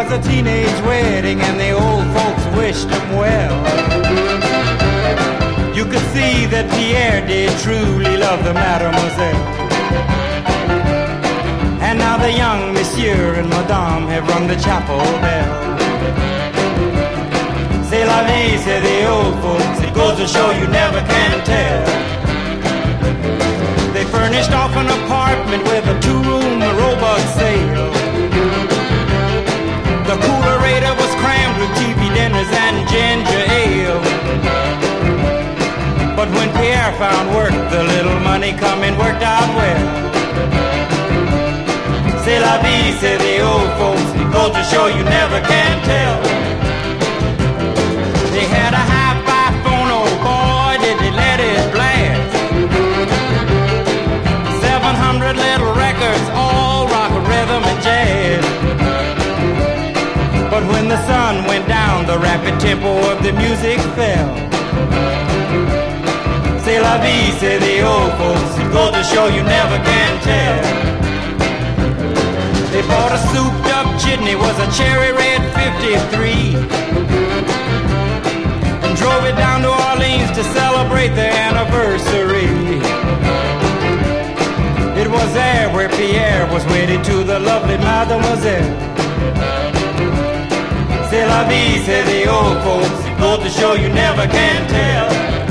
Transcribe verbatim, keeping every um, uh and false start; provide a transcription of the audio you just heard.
was a teenage wedding and the old folks wished him well. You could see that Pierre did truly love the mademoiselle. And now the young monsieur and madame have rung the chapel bell. C'est la vie, say the old folks, it goes to show you never can tell. They furnished off an apartment with a two-room robot sale. The coolerator was crammed with T V dinners and ginger ale. But when Pierre found work, the little money coming worked out well. C'est la vie, say the old folks, it goes to show you never can tell. They had a hi-fi phone, oh boy, did they let it blast. Seven hundred little records, all rock, rhythm, and jazz. But when the sun went down, the rapid tempo of the music fell. C'est la vie, say the old folks, it goes to show you never can tell. They bought a souped-up jitney, was a cherry red fifty-three, and drove it down to Orleans to celebrate their anniversary. It was there where Pierre was wedded to the lovely mademoiselle. C'est la vie, say the old folks, it goes to show you never can tell.